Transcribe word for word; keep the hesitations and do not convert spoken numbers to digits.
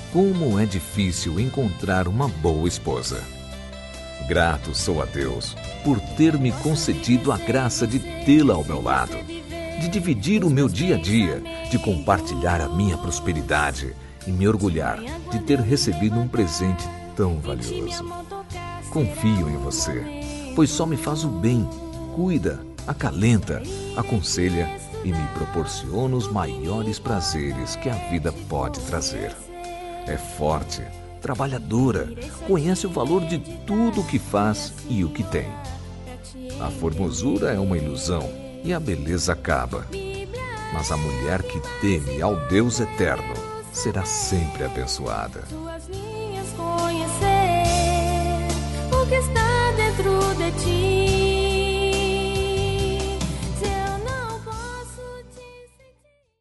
Como é difícil encontrar uma boa esposa. Grato sou a Deus por ter me concedido a graça de tê-la ao meu lado, de dividir o meu dia a dia, de compartilhar a minha prosperidade e me orgulhar de ter recebido um presente tão valioso. Confio em você, pois só me faz o bem, cuida, acalenta, aconselha e me proporciona os maiores prazeres que a vida pode trazer. É forte, trabalhadora, conhece o valor de tudo o que faz e o que tem. A formosura é uma ilusão e a beleza acaba. Mas a mulher que teme ao Deus eterno será sempre abençoada. Tuas linhas conhecer o que está dentro de ti.